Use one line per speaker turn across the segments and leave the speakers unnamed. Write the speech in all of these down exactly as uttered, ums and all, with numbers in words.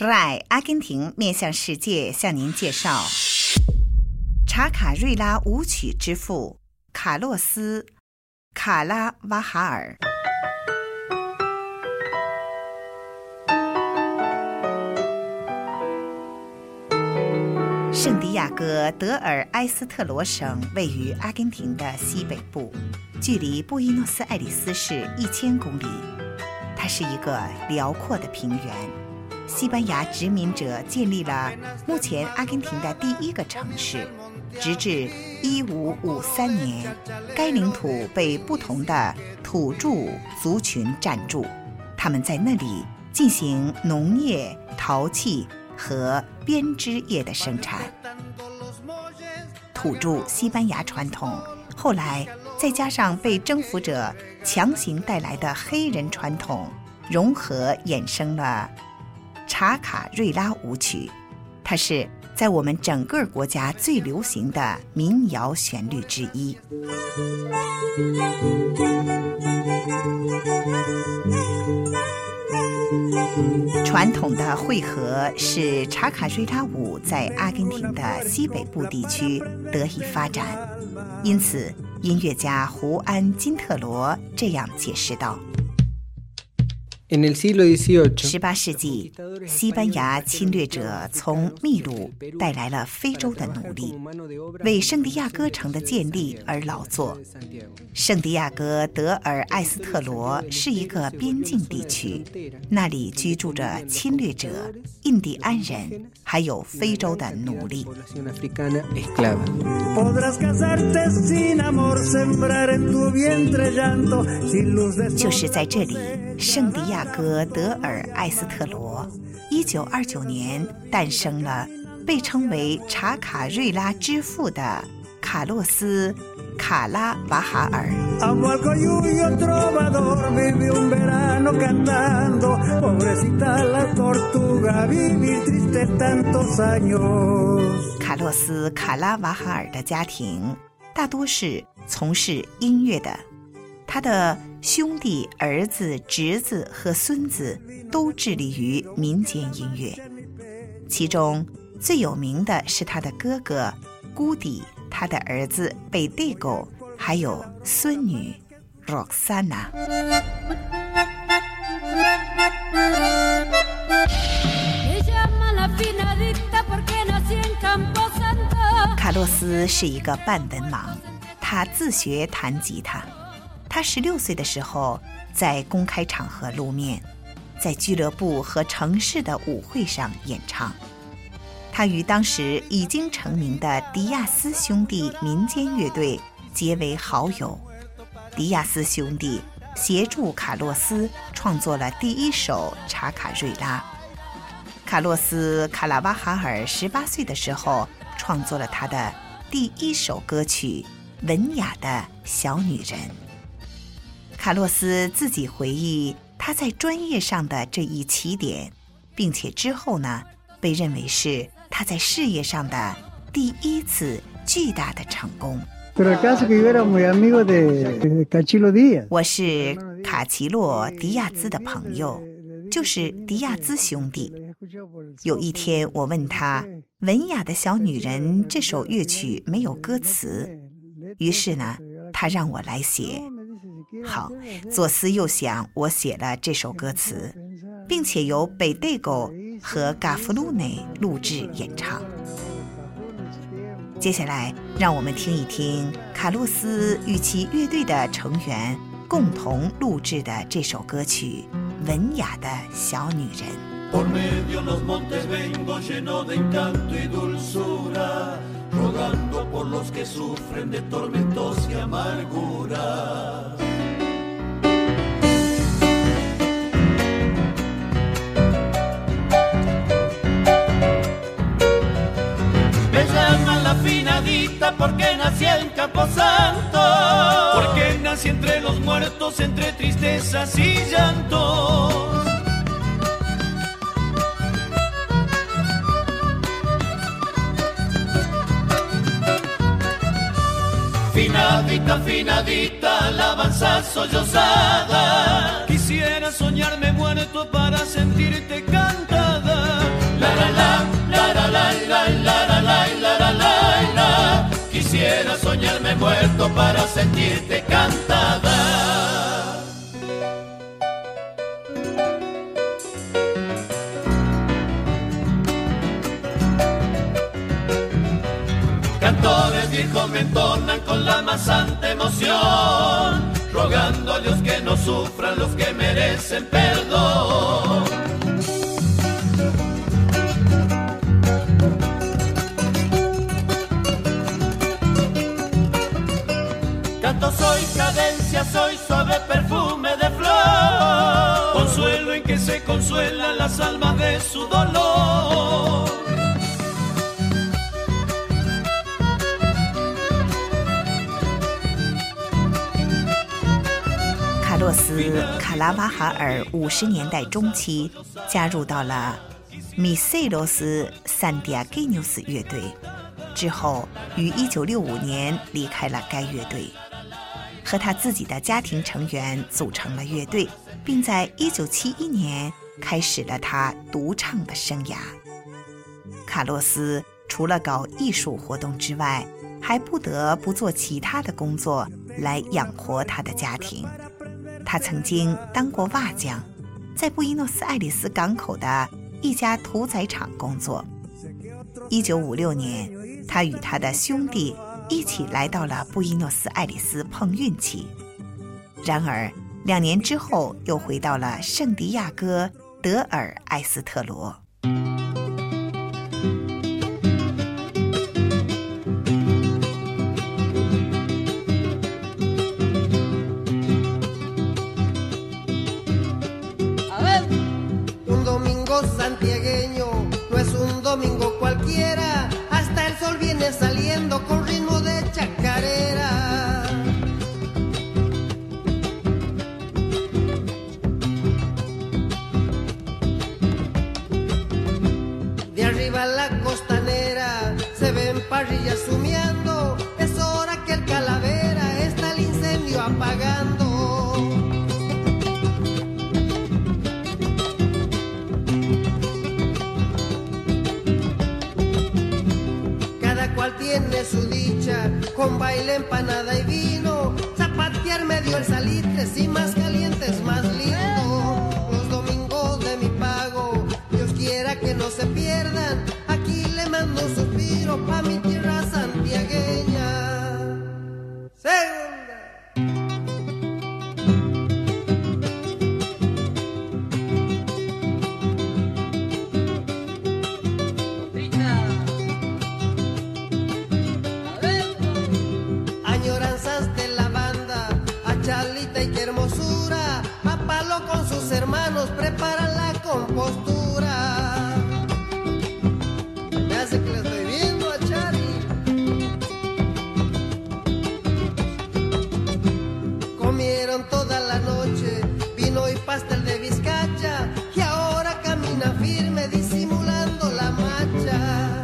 R A I 阿根廷面向世界向您介绍查卡瑞拉舞曲之父卡洛斯·卡拉瓦哈尔。圣地亚哥德尔埃斯特罗省位于阿根廷的西北部，距离布宜诺斯艾利斯市一千公里。它是一个辽阔的平原。西班牙殖民者建立了目前阿根廷的第一个城市，直至一五五三年，该领土被不同的土著族群占住，他们在那里进行农业、陶器和编织业的生产。土著西班牙传统后来再加上被征服者强行带来的黑人传统融合，衍生了查卡瑞拉舞曲。它是在我们整个国家最流行的民谣旋律之一。传统的汇合使查卡瑞拉舞在阿根廷的西北部地区得以发展，因此音乐家胡安·金特罗这样解释道：十八世纪，西班牙侵略者从秘鲁带来了非洲的奴隶，为圣地亚哥城的建立而劳作。圣地亚哥德尔埃斯特罗是一个边境地区，那里居住着侵略者、印第安人，还有非洲的奴隶。就是在这里，圣地亚哥德尔埃斯特罗一九二九年诞生了被称为查卡瑞拉之父的卡洛斯·卡拉瓦哈尔。卡洛斯·卡拉瓦哈尔的家庭大多是从事音乐的，他的兄弟、儿子、侄子和孙子都致力于民间音乐，其中最有名的是他的哥哥古迪，他的儿子贝蒂狗，还有孙女 Roxana。 卡洛斯是一个半文盲，他自学弹吉他。他十六岁的时候在公开场合露面，在俱乐部和城市的舞会上演唱。他与当时已经成名的迪亚斯兄弟民间乐队结为好友。迪亚斯兄弟协助卡洛斯创作了第一首查卡瑞拉。卡洛斯·卡拉瓦哈尔十八岁的时候创作了他的第一首歌曲《文雅的小女人》。卡洛斯自己回忆他在专业上的这一起点，并且之后呢，被认为是他在事业上的第一次巨大的成功。我是卡奇洛·迪亚兹的朋友，就是迪亚兹兄弟。有一天我问他，《文雅的小女人》这首乐曲没有歌词，于是呢，他让我来写。好，左思右想，我写了这首歌词，并且由贝蒂狗和嘎弗鲁内录制演唱。接下来让我们听一听卡洛斯与其乐队的成员共同录制的这首歌曲《文雅的小女人》。Por medio los montes vengo lleno de encanto y dulzura, rogando por los que sufren de tormentos y amargura. Me llaman la finadita porque nací en Camposanto, porque nací entre los muertos, entre tristezas y llantos. Finadita, finadita, alabanza sollozada. Quisiera soñarme muerto para sentirte cantada.
para sentirte cantada. Cantores viejos me entonan con la más santa emoción, rogando a Dios que no sufran los que merecen perdón. Canto soy cadencia, soy suave perfume de flor, consuelo en que se consuelan las almas de su dolor.
卡洛斯·卡拉瓦哈尔五十年代中期加入到了米塞罗斯·桑迪亚盖纽斯乐队，之后于一九六五年离开了该乐队，和他自己的家庭成员组成了乐队，并在一九七一年开始了他独唱的生涯。卡洛斯除了搞艺术活动之外，还不得不做其他的工作来养活他的家庭。他曾经当过瓦匠，在布宜诺斯艾利斯港口的一家屠宰场工作。一九五六年，他与他的兄弟一起来到了布宜诺斯艾利斯碰运气，然而两年之后又回到了圣地亚哥德尔埃斯特罗。
Santiagueño no es un domingo cualquiera, hasta el sol viene saliendo con ritmo de chacarera. De arriba la costanera se ven parrillas humeando, es hora que el Calavera está el incendio apagando. Tiene su dicha, con baile, empanada y vino, zapatear medio el salitre, si más caliente es más lindo. Los domingos de mi pago, Dios quiera que no se pierdan, aquí le mando un suspiro pa' mi tierra santiagueña. Segunda. Con sus hermanos preparan la compostura. Me hace que le estoy viendo a Charlie. Comieron toda la noche vino y pastel de bizcacha, y ahora camina firme disimulando la marcha.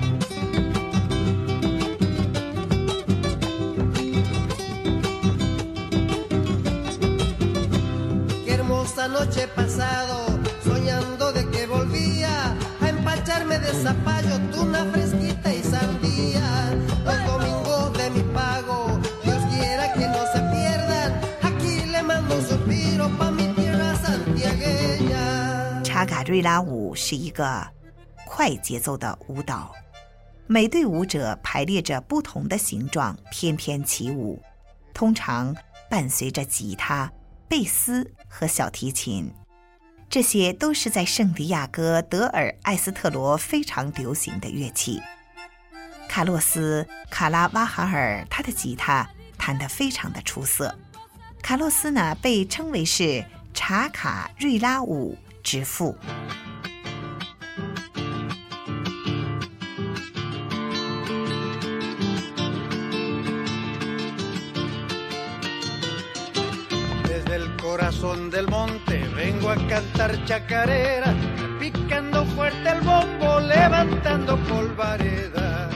Esta noche pasado, soñando de que volvía a empacharme de zapallo, tuna fresquita y sandía. Los domingos de mi pago, Dios quiera que no se pierdan, aquí le mando un suspiro pa' mi tierra santiagueña。
查卡瑞拉舞是一个快节奏的舞蹈，每队舞者排列着不同的形状翩翩起舞，通常伴随着吉他、贝斯和小提琴，这些都是在圣地亚哥德尔埃斯特罗非常流行的乐器。卡洛斯·卡拉瓦哈尔他的吉他弹得非常的出色，卡洛斯呢被称为是查卡瑞拉舞之父。
Corazón del monte, vengo a cantar chacarera, picando fuerte el bombo, levantando polvareda.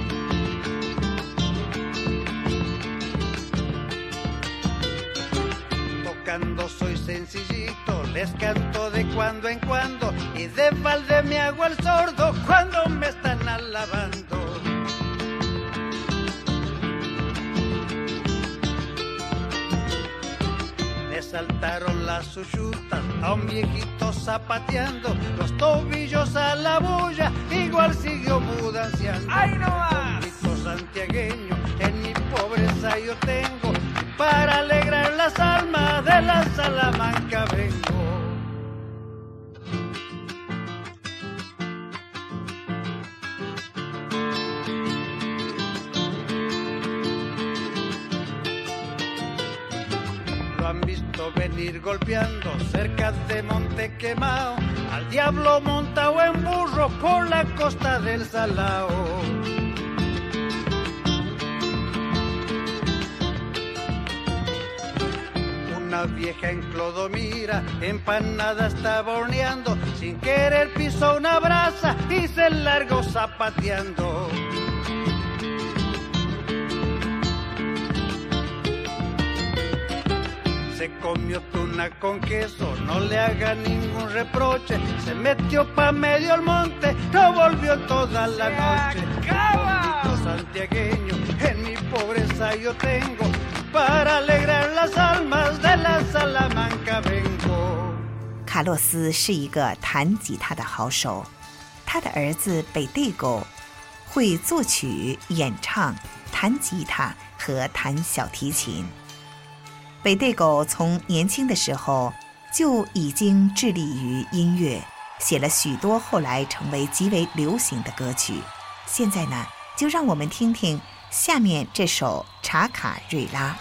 Tocando soy sencillito, les canto de cuando en cuando, y de balde me hago el sordo cuando me están alabando. saltaron las suchutas a un viejito zapateando, los tobillos a la bulla, igual siguió mudanciando. ¡Ay, no más! Grito santiagueño, en mi pobreza yo tengo, y para alegrar las almas de la Salamanca vengo. Han visto venir golpeando cerca de Monte Quemao, al diablo montado en burro por la costa del Salao. Una vieja en Clodomira empanada estaba horneando, sin querer pisó una brasa y se largó zapateando. Se comió tuna con queso, no le haga ningún reproche. Se metió pa' medio el monte, no volvió toda la noche. Bonito santiagueño, en mi pobreza yo tengo, para alegrar las almas de la Salamanca vengo.
卡洛斯是一个弹吉他的好手，他的儿子北地狗会作曲、演唱、弹吉他和弹小提琴。北地狗从年轻的时候就已经致力于音乐，写了许多后来成为极为流行的歌曲。现在呢，就让我们听听下面这首《查卡瑞拉》。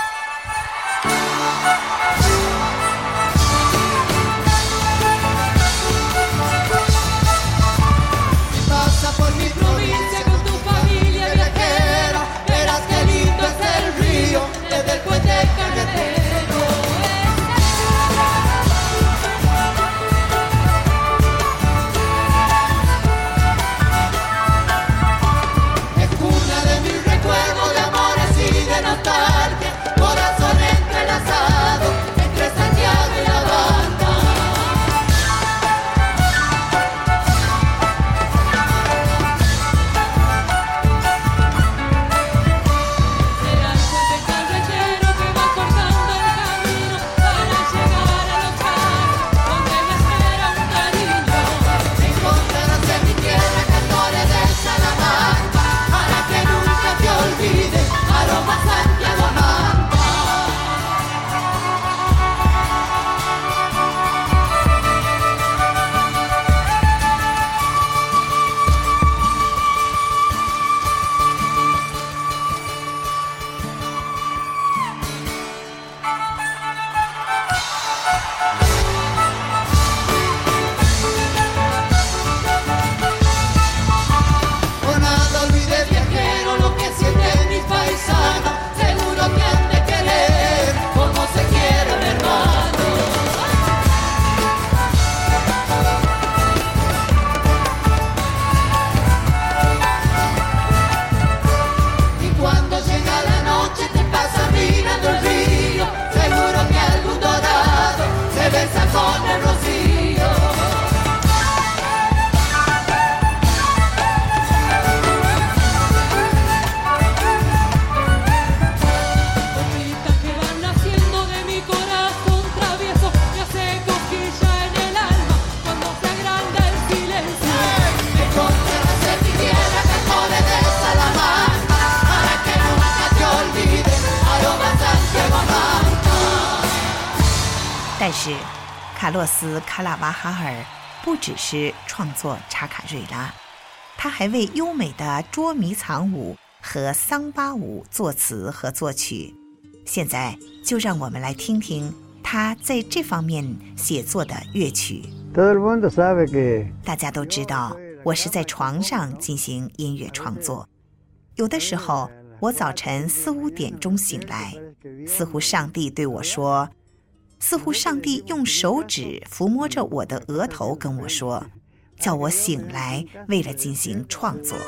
但是卡洛斯·卡拉瓦哈尔不只是创作查卡瑞拉，他还为优美的捉迷藏舞和桑巴舞作词和作曲。现在就让我们来听听他在这方面写作的乐曲。大家都知道，我是在床上进行音乐创作。有的时候，我早晨四五点钟醒来，似乎上帝对我说，似乎上帝用手指抚摸着我的额头跟我说，叫我醒来，为了进行创作。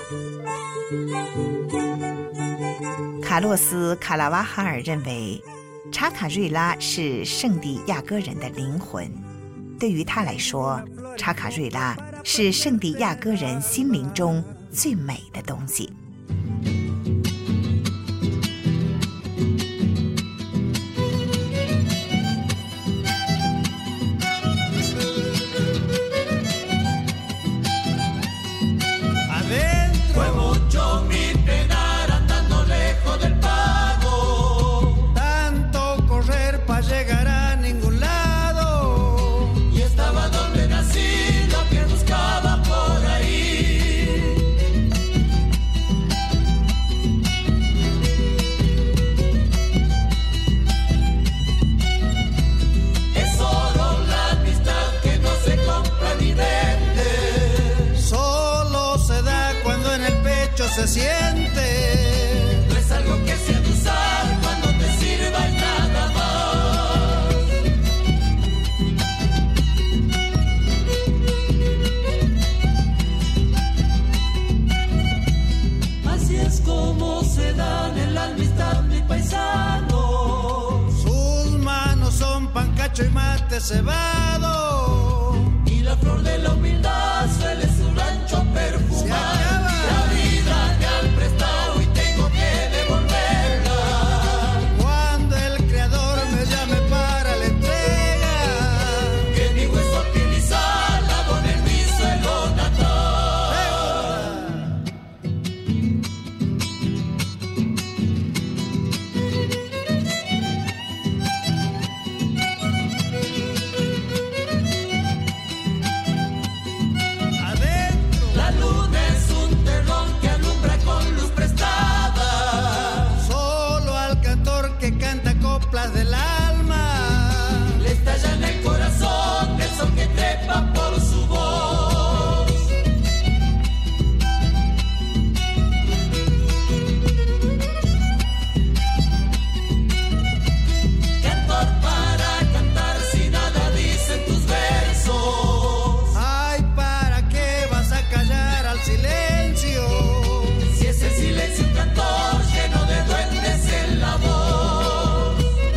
卡洛斯·卡拉瓦哈尔认为，查卡瑞拉是圣地亚哥人的灵魂。对于他来说，查卡瑞拉是圣地亚哥人心灵中最美的东西。
se siente.
No es algo que se ha de usar cuando te sirva y nada más. Así es como se dan en la amistad, mi paisano.
Sus manos son pancacho y mate cebado.
Y la flor de la humildad suele su rancho perfumar. La vida me han prestado y tengo que devolverla.
Cuando el creador me llame para la entrega,
Que mi hueso piel y sal abone en mi suelo natal.
adentro.
La luna es un terrón que alumbra con luz prestada.
Solo al cantor que canta coplas del alma.
Le estalla en el corazón el sol que trepa por su voz. Cantor para cantar si nada dicen tus versos.
Ay, ¿para qué vas a callar al silencio?
Si es el silencio un cantor lleno de duendes en la voz.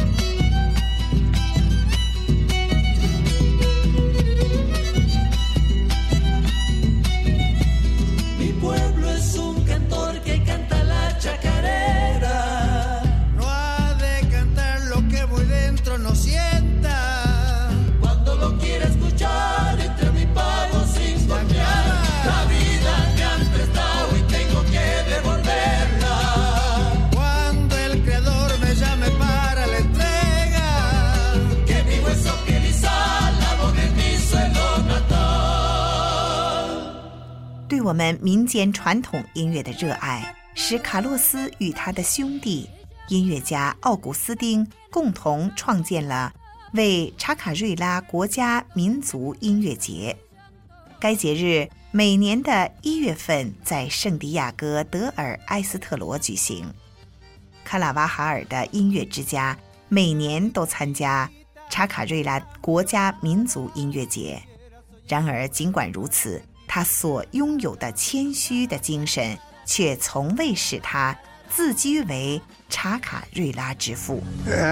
Mi pueblo es un cantor que canta la chacarera.
No ha de cantar lo que muy dentro no sienta.
Cuando lo quiera escuchar, entre mi pago sin cambiar. La vida me han prestado y tengo que devolverla.
Cuando el creador me llame para la entrega,
Que mi hueso, piel y sal abone en mi suelo natal.
对我们民间传统音乐的热爱，使卡洛斯与他的兄弟音乐家奥古斯丁共同创建了为查卡瑞拉国家民族音乐节。该节日每年的一月份在圣地亚哥德尔埃斯特罗举行。卡拉瓦哈尔的音乐之家每年都参加查卡瑞拉国家民族音乐节。然而尽管如此，他所拥有的谦虚的精神却从未使他自居为查卡瑞拉之父。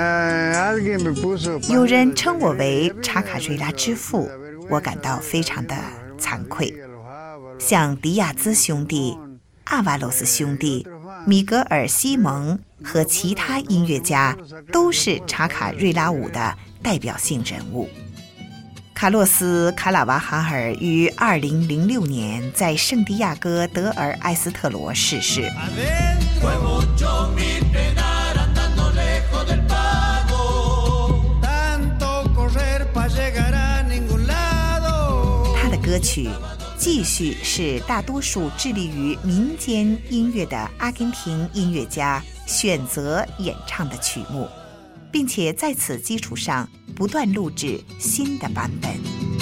有人称我为查卡瑞拉之父，我感到非常的惭愧。像迪亚兹兄弟、阿瓦罗斯兄弟、米格尔西蒙和其他音乐家都是查卡瑞拉舞的代表性人物。卡洛斯·卡拉瓦哈尔于二零零六年在圣地亚哥德尔埃斯特罗逝世。
adentro.
Fue mucho mi penar andando lejos del pago.
Tanto correr pa' llegar a ningún lado.
他的歌曲继续是大多数致力于民间音乐的阿根廷音乐家选择演唱的曲目，并且在此基础上不断录制新的版本。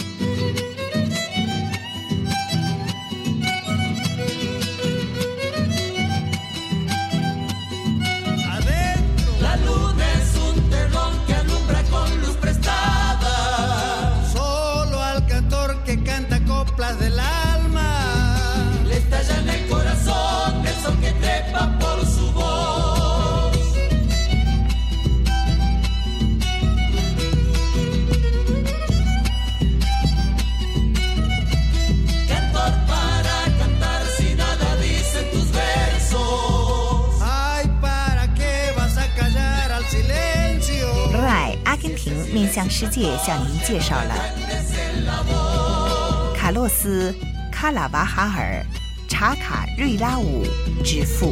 Adentro.
La luna es un terrón que alumbra con luz prestada.
Solo al cantor que canta coplas del alma.
Le estalla en el corazón el sol que trepa por su voz. Cantor para cantar si nada dicen tus versos.
Ay, ¿para qué vas a callar al silencio?
Rai 阿根廷面向世界向您介绍了卡洛斯·卡拉瓦哈尔查卡瑞拉舞之父。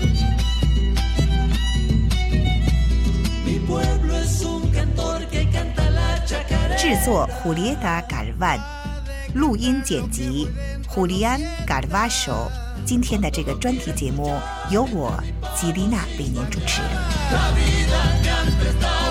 Mi pueblo es un cantor que canta la chacarera.
制作胡列达·嘎尔万，录音剪辑胡利安·嘎尔瓦手。今天的这个专题节目由我吉丽娜为您主持。
La vida me han prestado.